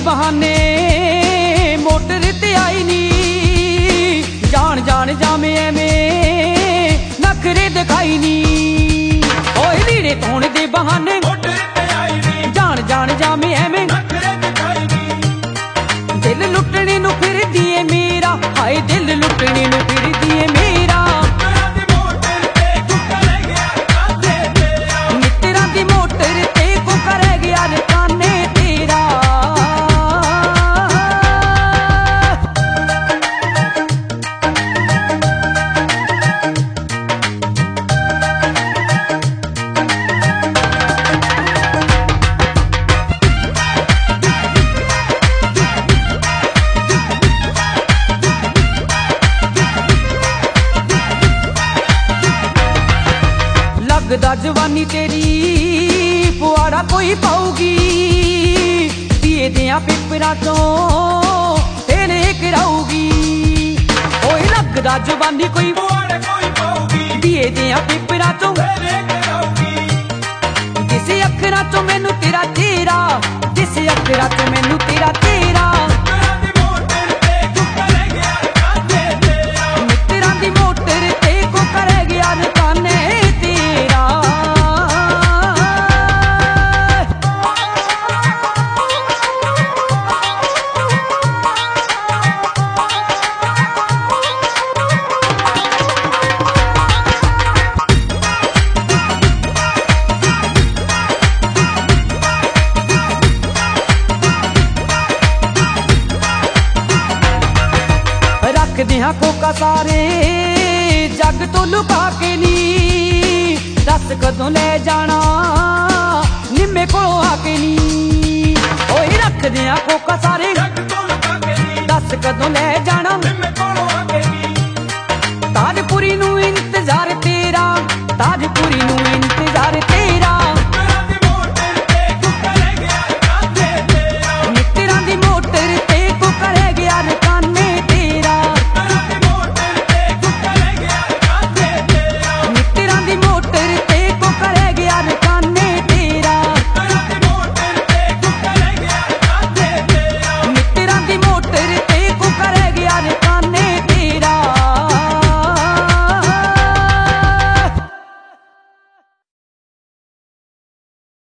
बहाने मोटर ते आई नी जान जान जामे एवें नखरे दिखाई नी ओए लीड़े धोने दे बहाने मोटर ते आई नी जान जान जामे एवें नखरे दिखाई नी दिल लुटने नू फिरदी ए मेरा हाय दिल लुटने नू फिरदी ए मेरा मित्तरां दी मोटर ते कुकर गया रकाने तेरा लगदा जवानी तेरी पुआड़ा कोई पाऊगी दिए दिया पेपरा चों तेरे कराऊगी ओए लगदा जवानी कोई पुआड़ा कोई पाऊगी दिए दिया पेपरा चों तेरे कराऊगी जिस अखरा चों मैनू तेरा तेरा जिस अखरा चों मैनू तेरा तेरा मित्तरां दी मोटर ते कुकर गया रकाने रखदे हां कोका सारे जग तो लुका के नी दस कदों ले जाना निम्मे कोलों आके नी ओए रखदे हां कोका सारे जग तो लुका के नी दस कदों ले जाना निम्मे कोलों आके नी ताजपुरी नू इंतजार तेरा ताजपुरी नू